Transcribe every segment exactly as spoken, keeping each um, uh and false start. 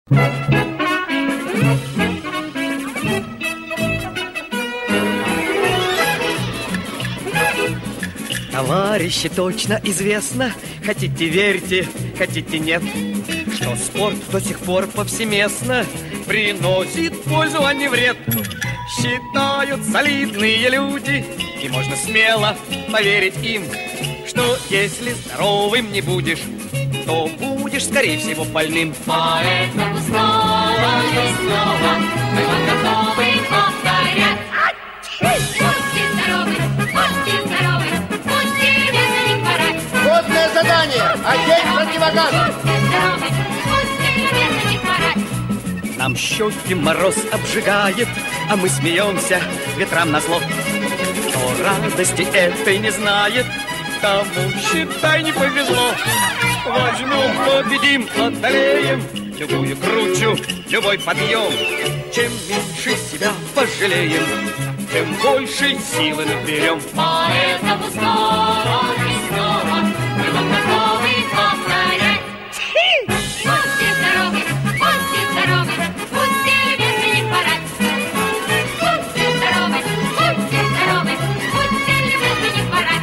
Товарищи, точно известно, хотите верьте, хотите нет, что спорт до сих пор повсеместно приносит пользу, а не вред. Считают солидные люди, и можно смело поверить им, что если здоровым не будешь, то будешь, скорее всего, больным. Поэтому снова и снова мы вам готовы повторять. Будьте здоровы, будьте здоровы, будьте верно не хворать. Водное задание, одеть противогаз. Будьте здоровы, будьте верно не хворать. Нам щеки мороз обжигает, а мы смеемся ветрам назло. Кто радости этой не знает, тому, считай, не повезло. Возьмем, победим, одолеем любую кручу, любой подъем. Чем меньше себя пожалеем, тем больше силы наберем. Поэтому снова и снова мы вам готовы повторять. Будьте здоровы, будьте здоровы, будьте верны не хворать. Будьте здоровы, будьте здоровы, будьте верны не хворать.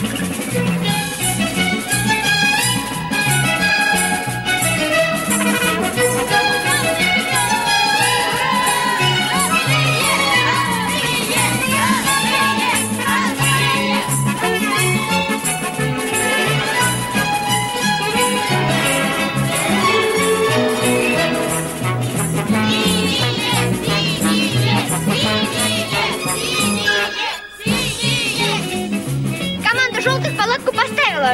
Команда желтых палатку поставила.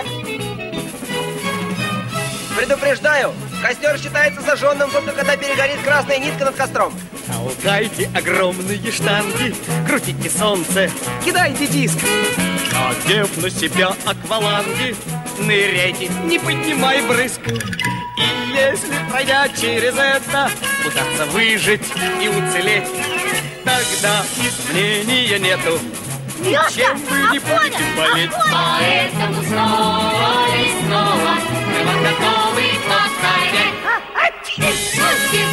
Предупреждаю, костер считается зажженным только когда перегорит красная нитка над костром. Толкайте огромные штанги, крутите солнце, кидайте диск. Надев на себя акваланги, ныряйте, не поднимай брызг. И если, пройдя через это, удастся выжить и уцелеть, тогда изменения нету, чем вы не будете болеть. Поэтому снова и снова мы вам готовы повторять. Будьте